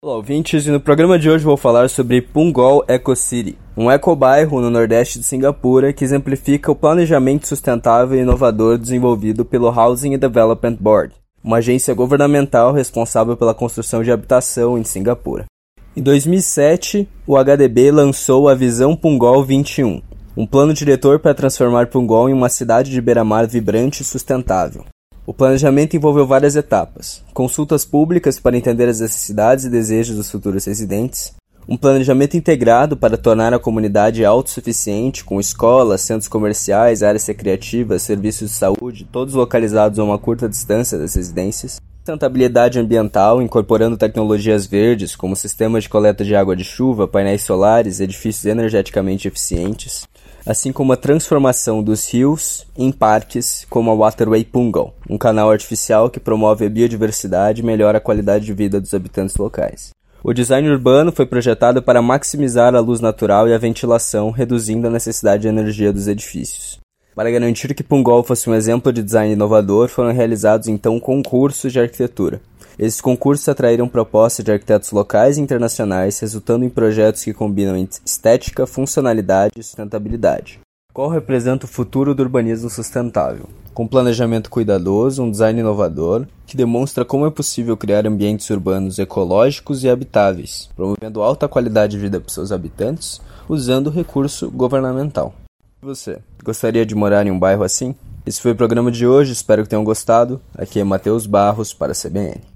Olá, ouvintes, e no programa de hoje vou falar sobre Punggol Eco City, um ecobairro no nordeste de Singapura que exemplifica o planejamento sustentável e inovador desenvolvido pelo Housing Development Board, uma agência governamental responsável pela construção de habitação em Singapura. Em 2007, o HDB lançou a Visão Punggol 21, um plano diretor para transformar Punggol em uma cidade de beira-mar vibrante e sustentável. O planejamento envolveu várias etapas: consultas públicas para entender as necessidades e desejos dos futuros residentes, um planejamento integrado para tornar a comunidade autossuficiente, com escolas, centros comerciais, áreas recreativas, serviços de saúde, todos localizados a uma curta distância das residências, sustentabilidade ambiental, incorporando tecnologias verdes, como sistemas de coleta de água de chuva, painéis solares, edifícios energeticamente eficientes, assim como a transformação dos rios em parques, como a Waterway Punggol, um canal artificial que promove a biodiversidade e melhora a qualidade de vida dos habitantes locais. O design urbano foi projetado para maximizar a luz natural e a ventilação, reduzindo a necessidade de energia dos edifícios. Para garantir que Punggol fosse um exemplo de design inovador, foram realizados então concursos de arquitetura. Esses concursos atraíram propostas de arquitetos locais e internacionais, resultando em projetos que combinam estética, funcionalidade e sustentabilidade. Qual representa o futuro do urbanismo sustentável? Com planejamento cuidadoso, um design inovador, que demonstra como é possível criar ambientes urbanos ecológicos e habitáveis, promovendo alta qualidade de vida para seus habitantes, usando o recurso governamental. E você, gostaria de morar em um bairro assim? Esse foi o programa de hoje, espero que tenham gostado. Aqui é Matheus Barros para a CBN.